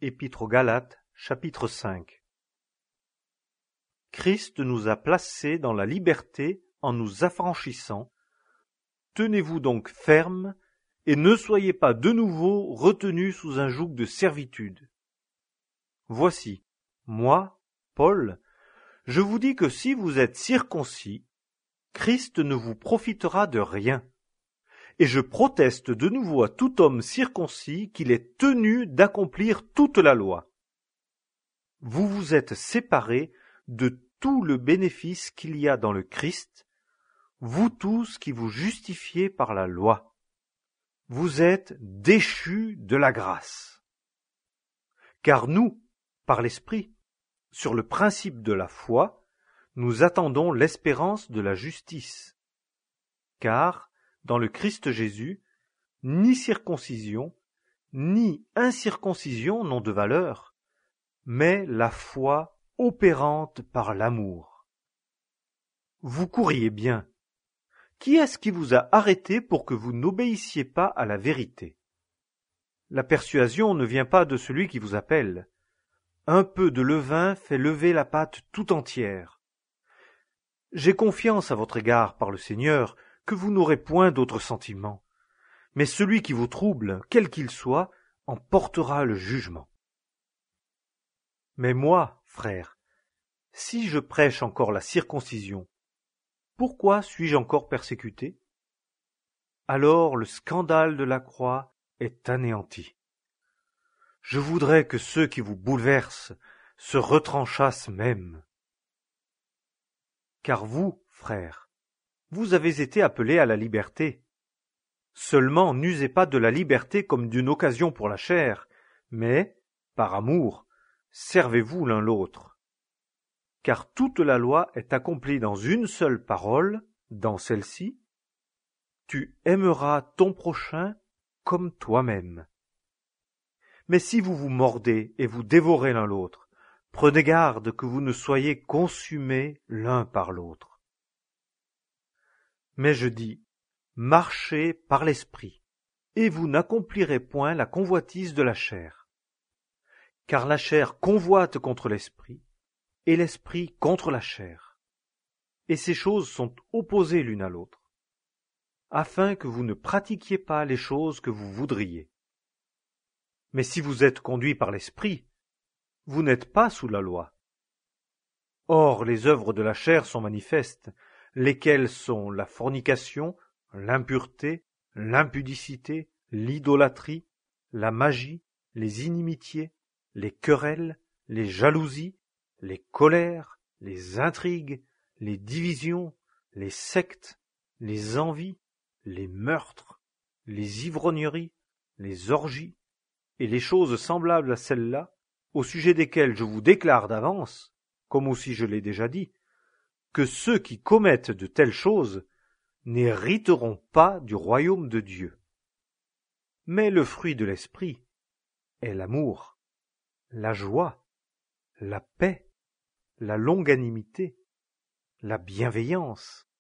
Épître aux Galates, chapitre 5. Christ nous a placés dans la liberté en nous affranchissant. Tenez-vous donc fermes et ne soyez pas de nouveau retenus sous un joug de servitude. Voici, moi, Paul, je vous dis que si vous êtes circoncis, Christ ne vous profitera de rien. Et je proteste de nouveau à tout homme circoncis qu'il est tenu d'accomplir toute la loi. Vous vous êtes séparés de tout le bénéfice qu'il y a dans le Christ, vous tous qui vous justifiez par la loi. Vous êtes déchus de la grâce. Car nous, par l'Esprit, sur le principe de la foi, nous attendons l'espérance de la justice. Car, dans le Christ Jésus, ni circoncision, ni incirconcision n'ont de valeur, mais la foi opérante par l'amour. Vous courriez bien. Qui est-ce qui vous a arrêté pour que vous n'obéissiez pas à la vérité? La persuasion ne vient pas de celui qui vous appelle. Un peu de levain fait lever la pâte tout entière. J'ai confiance à votre égard par le Seigneur que vous n'aurez point d'autres sentiments. Mais celui qui vous trouble, quel qu'il soit, en portera le jugement. Mais moi, frère, si je prêche encore la circoncision, pourquoi suis-je encore persécuté? Alors le scandale de la croix est anéanti. Je voudrais que ceux qui vous bouleversent se retranchassent même. Car vous, frères, vous avez été appelés à la liberté. Seulement n'usez pas de la liberté comme d'une occasion pour la chair, mais, par amour, servez-vous l'un l'autre. Car toute la loi est accomplie dans une seule parole, dans celle-ci, tu aimeras ton prochain comme toi-même. Mais si vous vous mordez et vous dévorez l'un l'autre, prenez garde que vous ne soyez consumés l'un par l'autre. Mais je dis, marchez par l'esprit, et vous n'accomplirez point la convoitise de la chair. Car la chair convoite contre l'esprit, et l'esprit contre la chair. Et ces choses sont opposées l'une à l'autre, afin que vous ne pratiquiez pas les choses que vous voudriez. Mais si vous êtes conduits par l'esprit, vous n'êtes pas sous la loi. Or les œuvres de la chair sont manifestes, lesquelles sont la fornication, l'impureté, l'impudicité, l'idolâtrie, la magie, les inimitiés, les querelles, les jalousies, les colères, les intrigues, les divisions, les sectes, les envies, les meurtres, les ivrogneries, les orgies, et les choses semblables à celles-là, au sujet desquelles je vous déclare d'avance, comme aussi je l'ai déjà dit, que ceux qui commettent de telles choses n'hériteront pas du royaume de Dieu. Mais le fruit de l'esprit est l'amour, la joie, la paix, la longanimité, la bienveillance,